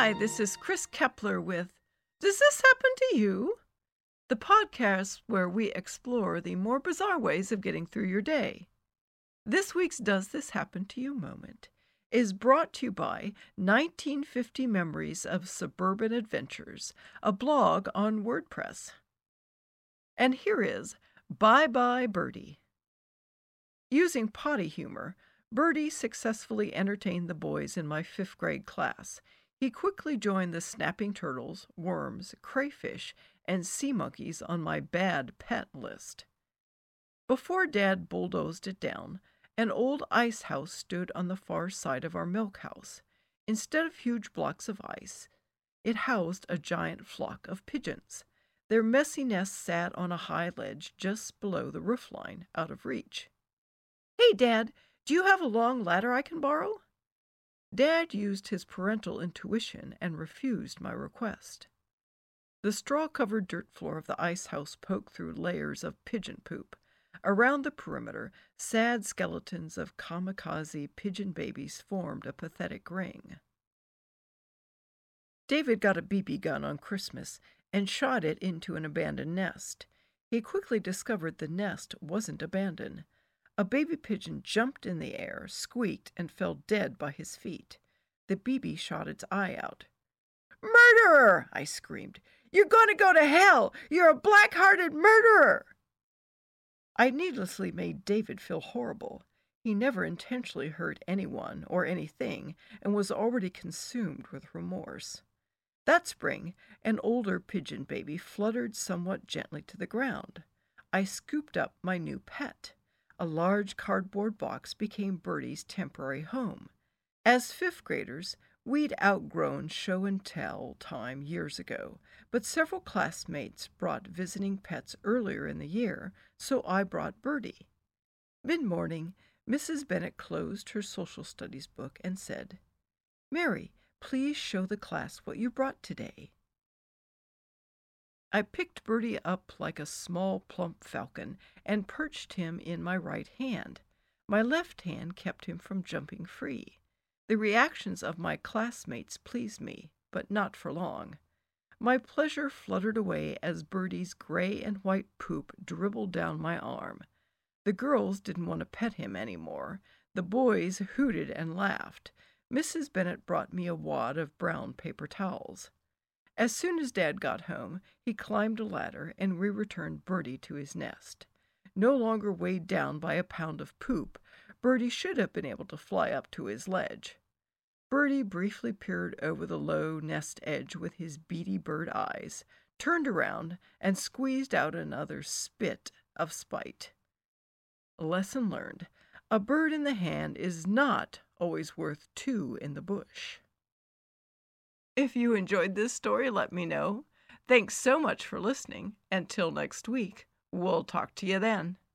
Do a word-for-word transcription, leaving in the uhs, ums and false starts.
Hi, this is Chris Kepler with Does This Happen to You? The podcast where we explore the more bizarre ways of getting through your day. This week's Does This Happen to You moment is brought to you by nineteen fifty Memories of Suburban Adventures, a blog on WordPress. And here is Bye Bye Birdie. Using potty humor, Birdie successfully entertained the boys in my fifth grade class. He quickly joined the snapping turtles, worms, crayfish, and sea monkeys on my bad pet list. Before Dad bulldozed it down, an old ice house stood on the far side of our milk house. Instead of huge blocks of ice, it housed a giant flock of pigeons. Their messy nests sat on a high ledge just below the roofline, out of reach. "Hey, Dad, do you have a long ladder I can borrow?" Dad used his parental intuition and refused my request. The straw-covered dirt floor of the ice house poked through layers of pigeon poop. Around the perimeter, sad skeletons of kamikaze pigeon babies formed a pathetic ring. David got a B B gun on Christmas and shot it into an abandoned nest. He quickly discovered the nest wasn't abandoned. A baby pigeon jumped in the air, squeaked, and fell dead by his feet. The B B shot its eye out. "Murderer!" I screamed. "You're going to go to hell! You're a black-hearted murderer!" I needlessly made David feel horrible. He never intentionally hurt anyone or anything and was already consumed with remorse. That spring, an older pigeon baby fluttered somewhat gently to the ground. I scooped up my new pet. A large cardboard box became Birdie's temporary home. As fifth graders, we'd outgrown show and tell time years ago, but several classmates brought visiting pets earlier in the year, so I brought Birdie. Mid-morning, Missus Bennet closed her social studies book and said, "Mary, please show the class what you brought today." I picked Birdie up like a small, plump falcon and perched him in my right hand. My left hand kept him from jumping free. The reactions of my classmates pleased me, but not for long. My pleasure fluttered away as Birdie's gray and white poop dribbled down my arm. The girls didn't want to pet him any more. The boys hooted and laughed. Missus Bennet brought me a wad of brown paper towels. As soon as Dad got home, he climbed a ladder and we returned Birdie to his nest. No longer weighed down by a pound of poop, Birdie should have been able to fly up to his ledge. Birdie briefly peered over the low nest edge with his beady bird eyes, turned around, and squeezed out another spit of spite. Lesson learned. A bird in the hand is not always worth two in the bush. If you enjoyed this story, let me know. Thanks so much for listening. Until next week, we'll talk to you then.